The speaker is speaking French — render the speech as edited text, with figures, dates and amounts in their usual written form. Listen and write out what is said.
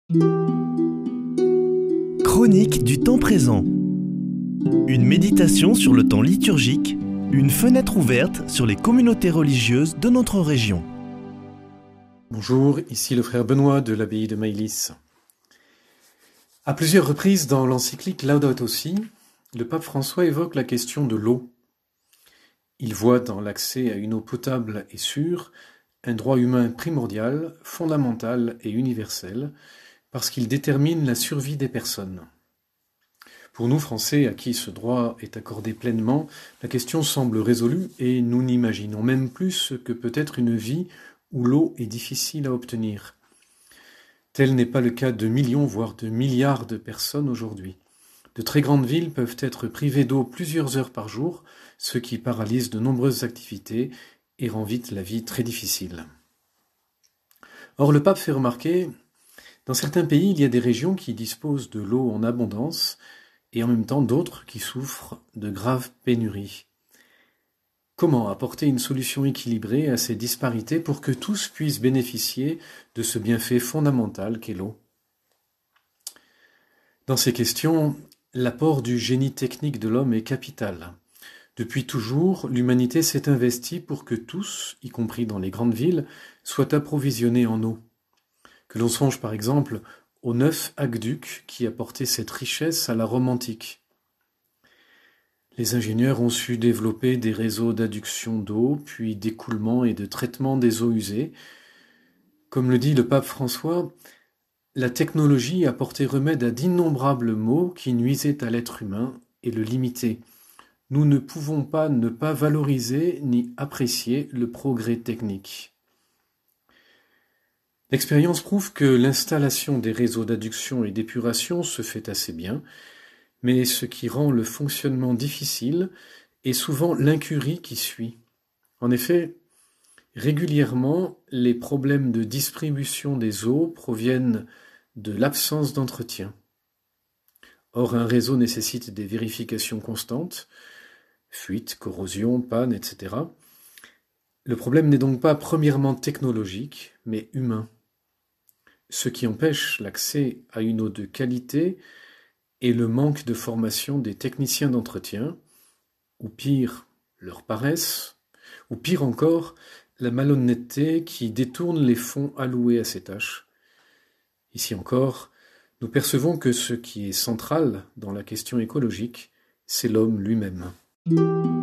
Chronique du temps présent. Une méditation sur le temps liturgique, une fenêtre ouverte sur les communautés religieuses de notre région. Bonjour, ici le frère Benoît de l'abbaye de Maïlis. À plusieurs reprises dans l'encyclique Laudato Si, le pape François évoque la question de l'eau. Il voit dans l'accès à une eau potable et sûre un droit humain primordial, fondamental et universel, parce qu'il détermine la survie des personnes. Pour nous, Français, à qui ce droit est accordé pleinement, la question semble résolue et nous n'imaginons même plus ce que peut être une vie où l'eau est difficile à obtenir. Tel n'est pas le cas de millions, voire de milliards de personnes aujourd'hui. De très grandes villes peuvent être privées d'eau plusieurs heures par jour, ce qui paralyse de nombreuses activités et rend vite la vie très difficile. Or, le pape fait remarquer, dans certains pays, il y a des régions qui disposent de l'eau en abondance et en même temps d'autres qui souffrent de graves pénuries. Comment apporter une solution équilibrée à ces disparités pour que tous puissent bénéficier de ce bienfait fondamental qu'est l'eau ? Dans ces questions, l'apport du génie technique de l'homme est capital. Depuis toujours, l'humanité s'est investie pour que tous, y compris dans les grandes villes, soient approvisionnés en eau. Que l'on songe par exemple aux 9 aqueducs qui apportaient cette richesse à la Rome antique. Les ingénieurs ont su développer des réseaux d'adduction d'eau, puis d'écoulement et de traitement des eaux usées. Comme le dit le pape François, la technologie a porté remède à d'innombrables maux qui nuisaient à l'être humain et le limitaient. Nous ne pouvons pas ne pas valoriser ni apprécier le progrès technique. L'expérience prouve que l'installation des réseaux d'adduction et d'épuration se fait assez bien, mais ce qui rend le fonctionnement difficile est souvent l'incurie qui suit. En effet, régulièrement, les problèmes de distribution des eaux proviennent de l'absence d'entretien. Or, un réseau nécessite des vérifications constantes, fuites, corrosion, panne, etc. Le problème n'est donc pas premièrement technologique, mais humain. Ce qui empêche l'accès à une eau de qualité est le manque de formation des techniciens d'entretien, ou pire, leur paresse, ou pire encore, la malhonnêteté qui détourne les fonds alloués à ces tâches. Ici encore, nous percevons que ce qui est central dans la question écologique, c'est l'homme lui-même.